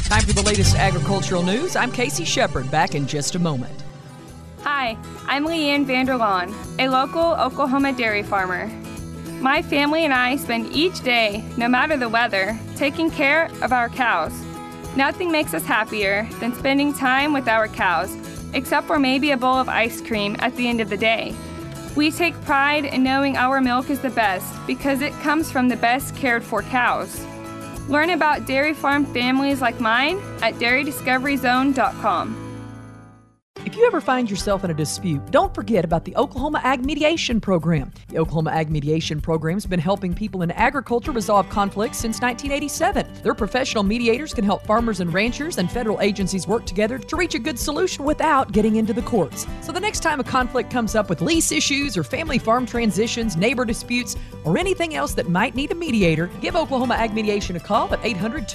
Time for the latest agricultural news. I'm Casey Shepard, back in just a moment. Hi, I'm Leanne Vanderlaan, a local Oklahoma dairy farmer. My family and I spend each day, no matter the weather, taking care of our cows. Nothing makes us happier than spending time with our cows, except for maybe a bowl of ice cream at the end of the day. We take pride in knowing our milk is the best because it comes from the best cared for cows. Learn about dairy farm families like mine at dairydiscoveryzone.com. If you ever find yourself in a dispute, don't forget about the Oklahoma Ag Mediation Program. The Oklahoma Ag Mediation Program has been helping people in agriculture resolve conflicts since 1987. Their professional mediators can help farmers and ranchers and federal agencies work together to reach a good solution without getting into the courts. So the next time a conflict comes up with lease issues or family farm transitions, neighbor disputes, or anything else that might need a mediator, give Oklahoma Ag Mediation a call at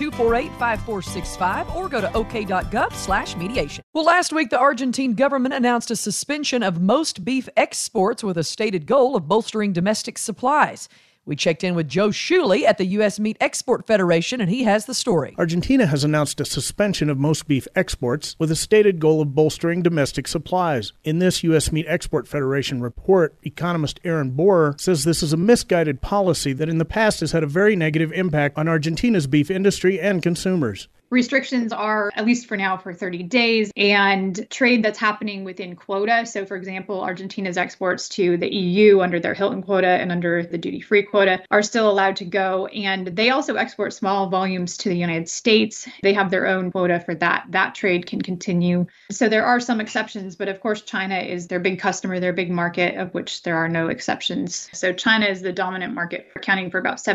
800-248-5465 or go to ok.gov/mediation. Well, last week the Argentine government announced a suspension of most beef exports with a stated goal of bolstering domestic supplies. We checked in with Joe Shuley at the U.S. Meat Export Federation, and he has the story. Argentina has announced a suspension of most beef exports with a stated goal of bolstering domestic supplies. In this U.S. Meat Export Federation report, economist Aaron Borer says this is a misguided policy that in the past has had a very negative impact on Argentina's beef industry and consumers. Restrictions are, at least for now, for 30 days, and trade that's happening within quota. So, for example, Argentina's exports to the EU under their Hilton quota and under the duty-free quota are still allowed to go. And they also export small volumes to the United States. They have their own quota for that. That trade can continue. So there are some exceptions, but of course, China is their big customer, their big market, of which there are no exceptions. So China is the dominant market, accounting for about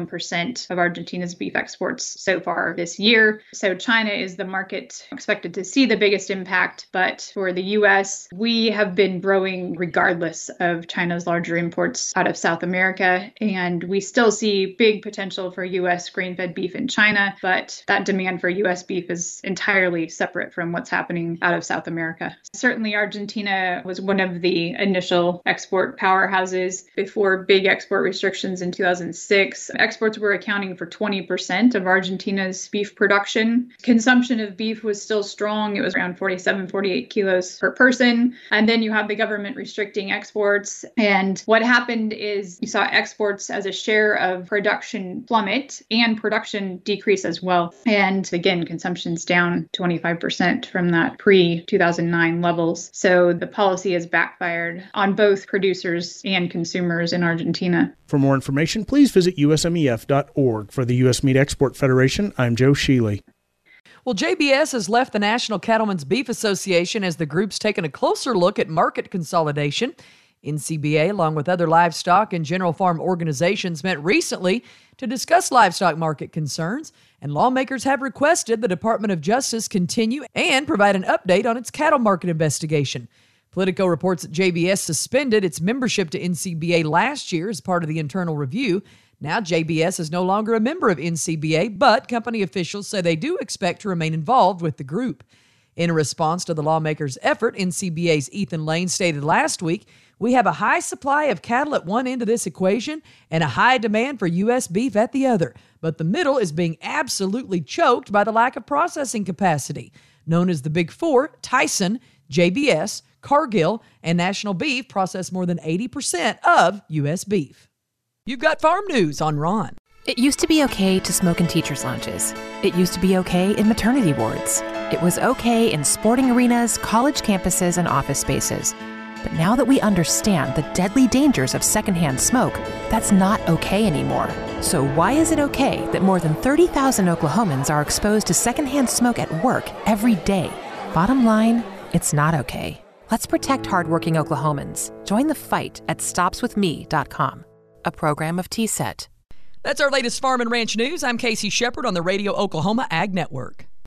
71% of Argentina's beef exports so far this year. So China is the market expected to see the biggest impact. But for the U.S., we have been growing regardless of China's larger imports out of South America. And we still see big potential for U.S. grain-fed beef in China. But that demand for U.S. beef is entirely separate from what's happening out of South America. Certainly, Argentina was one of the initial export powerhouses before big export restrictions in 2006. Exports were accounting for 20% of Argentina's beef production. Consumption of beef was still strong. It was around 47, 48 kilos per person. And then you have the government restricting exports. And what happened is you saw exports as a share of production plummet and production decrease as well. And again, consumption's down 25% from that pre-2009 levels. So the policy has backfired on both producers and consumers in Argentina. For more information, please visit usmef.org. For the U.S. Meat Export Federation, I'm Joe Sheely. Well, JBS has left the National Cattlemen's Beef Association as the group's taken a closer look at market consolidation. NCBA, along with other livestock and general farm organizations, met recently to discuss livestock market concerns, and lawmakers have requested the Department of Justice continue and provide an update on its cattle market investigation. Politico reports that JBS suspended its membership to NCBA last year as part of the internal review. Now JBS is no longer a member of NCBA, but company officials say they do expect to remain involved with the group. In response to the lawmakers' effort, NCBA's Ethan Lane stated last week, "We have a high supply of cattle at one end of this equation and a high demand for U.S. beef at the other, but the middle is being absolutely choked by the lack of processing capacity." Known as the Big Four, Tyson, JBS, Cargill, and National Beef process more than 80% of U.S. beef. You've got farm news on Ron. It used to be okay to smoke in teachers' lounges. It used to be okay in maternity wards. It was okay in sporting arenas, college campuses, and office spaces. But now that we understand the deadly dangers of secondhand smoke, that's not okay anymore. So why is it okay that more than 30,000 Oklahomans are exposed to secondhand smoke at work every day? Bottom line, it's not okay. Let's protect hardworking Oklahomans. Join the fight at stopswithme.com. A program of TSET. That's our latest Farm and Ranch news. I'm Casey Shepard on the Radio Oklahoma Ag Network.